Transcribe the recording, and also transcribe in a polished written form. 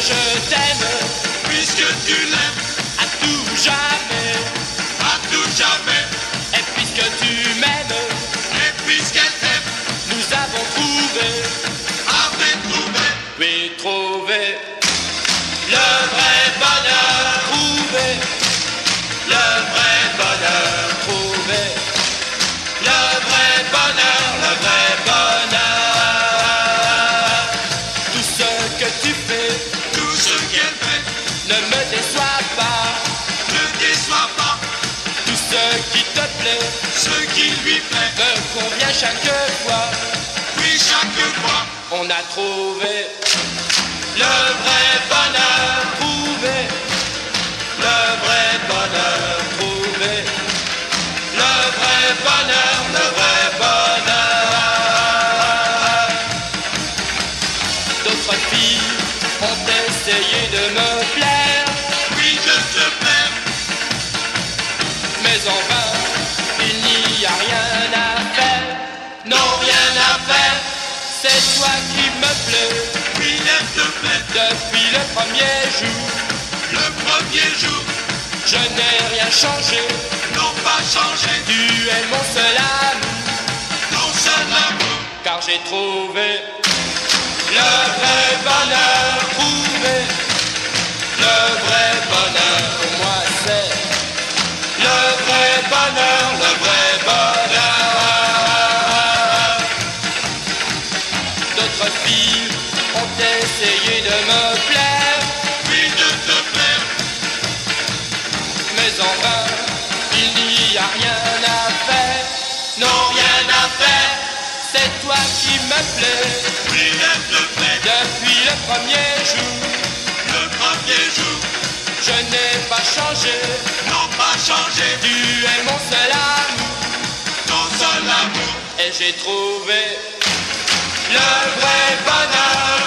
je t'aime, puisque tu l'aimes, à tout jamais. à tout jamais, Et puisque tu m'aimes, et puisqu'elle t'aime, nous avons trouvé, avait trouvé, oui, trouvé le vrai bonheur. Trouvé le vrai bonheur. Trouvé le vrai bonheur, le vrai bonheur. Tout ce que tu fais tout ce qu'elle fait, ne me déçoit pas. ne déçoit pas, Tout ce qui te plaît ce qui lui plaît, me convient chaque fois. oui chaque fois, On a trouvé le vrai bonheur. Trouvé le vrai bonheur. Trouvé le vrai bonheur, le vrai bonheur. D'autres filles ont essayé de me plaire, oui de te plaire, mais en vain, il n'y a rien à faire. Non, rien à faire, c'est toi qui me plais. oui elle te plaît, Depuis le premier jour, le premier jour, je n'ai rien changé. non pas changé, Tu es mon seul amour, ton seul amour, car j'ai trouvé le vrai bonheur. Trouvé le vrai bonheur, pour moi c'est le vrai bonheur, le vrai bonheur. D'autres filles ont essayé de me plaire, oui de te plaire, mais en vain, il n'y a rien à faire. Non, rien à faire, c'est toi qui me plais. oui elle te plaît, Depuis le premier jour, le premier jour, je n'ai pas changé. non pas changé, Tu es mon seul amour, ton seul amour, et j'ai trouvé le vrai bonheur.